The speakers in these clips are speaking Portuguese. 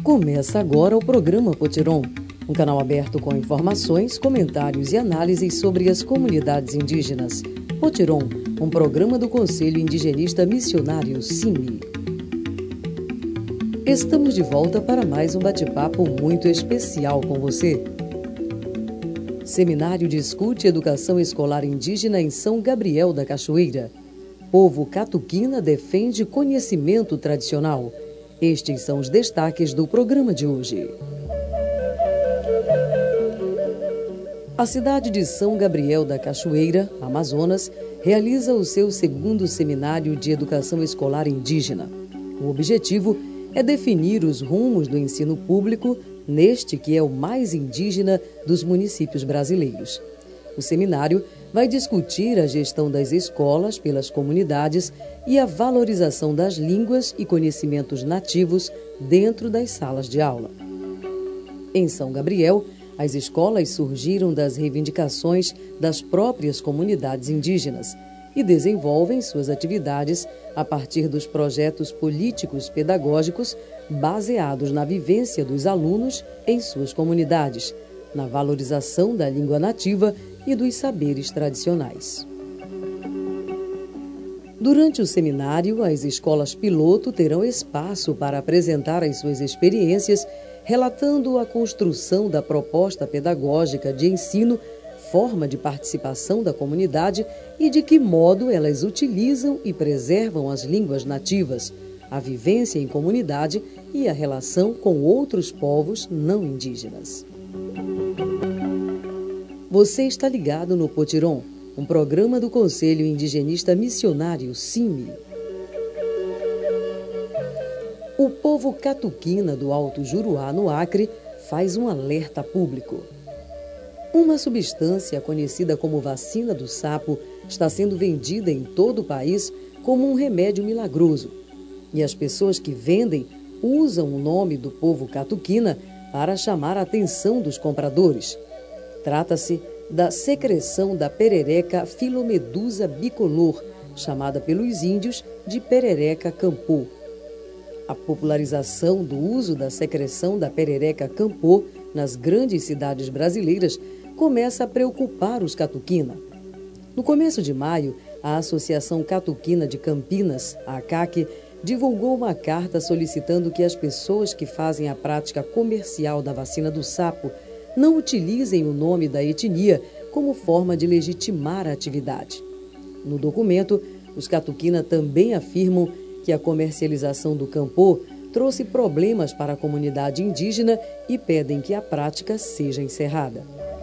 Começa agora o programa Potiron, um canal aberto com informações, comentários e análises sobre as comunidades indígenas. Potiron, um programa do Conselho Indigenista Missionário CIMI. Estamos de volta para mais um bate-papo muito especial com você. Seminário discute educação escolar indígena em São Gabriel da Cachoeira. Povo Catuquina defende conhecimento tradicional. Estes são os destaques do programa de hoje. A cidade de São Gabriel da Cachoeira, Amazonas, realiza o seu segundo seminário de educação escolar indígena. O objetivo é definir os rumos do ensino público neste que é o mais indígena dos municípios brasileiros. O seminário vai discutir a gestão das escolas pelas comunidades e a valorização das línguas e conhecimentos nativos dentro das salas de aula. Em São Gabriel, as escolas surgiram das reivindicações das próprias comunidades indígenas e desenvolvem suas atividades a partir dos projetos políticos pedagógicos baseados na vivência dos alunos em suas comunidades, na valorização da língua nativa e dos saberes tradicionais. Durante o seminário, as escolas piloto terão espaço para apresentar as suas experiências, relatando a construção da proposta pedagógica de ensino, forma de participação da comunidade e de que modo elas utilizam e preservam as línguas nativas, a vivência em comunidade e a relação com outros povos não indígenas. Você está ligado no Potiron, um programa do Conselho Indigenista Missionário CIMI. O povo Catuquina do Alto Juruá, no Acre, faz um alerta público. Uma substância conhecida como vacina do sapo está sendo vendida em todo o país como um remédio milagroso. E as pessoas que vendem usam o nome do povo Catuquina para chamar a atenção dos compradores. Trata-se da secreção da perereca Filomedusa bicolor, chamada pelos índios de perereca campô. A popularização do uso da secreção da perereca campô nas grandes cidades brasileiras começa a preocupar os Catuquina. No começo de maio, a Associação Catuquina de Campinas, a ACAC, divulgou uma carta solicitando que as pessoas que fazem a prática comercial da vacina do sapo não utilizem o nome da etnia como forma de legitimar a atividade. No documento, os Catuquina também afirmam que a comercialização do campô trouxe problemas para a comunidade indígena e pedem que a prática seja encerrada.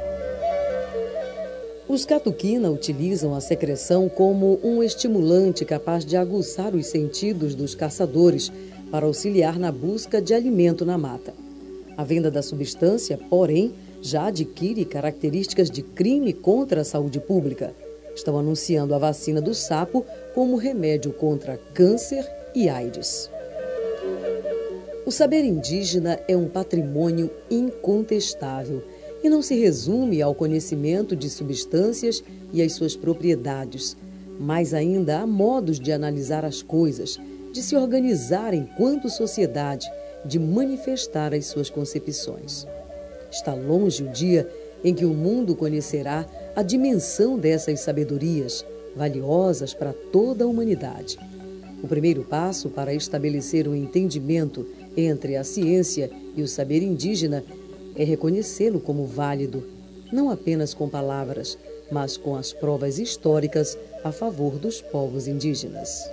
Os Catuquina utilizam a secreção como um estimulante capaz de aguçar os sentidos dos caçadores para auxiliar na busca de alimento na mata. A venda da substância, porém, já adquire características de crime contra a saúde pública. Estão anunciando a vacina do sapo como remédio contra câncer e AIDS. O saber indígena é um patrimônio incontestável e não se resume ao conhecimento de substâncias e as suas propriedades, mas ainda há modos de analisar as coisas, de se organizar enquanto sociedade, de manifestar as suas concepções. Está longe o dia em que o mundo conhecerá a dimensão dessas sabedorias, valiosas para toda a humanidade. O primeiro passo para estabelecer um entendimento entre a ciência e o saber indígena é reconhecê-lo como válido, não apenas com palavras, mas com as provas históricas a favor dos povos indígenas.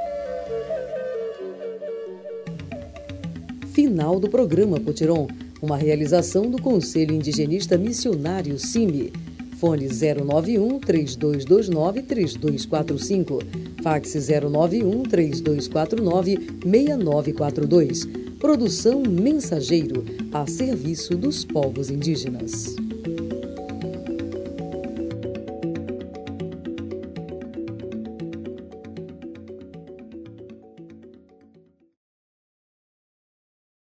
Final do programa Potiron, uma realização do Conselho Indigenista Missionário CIMI. Fone 091-3229-3245, fax 091-3249-6942. Produção Mensageiro, a serviço dos povos indígenas.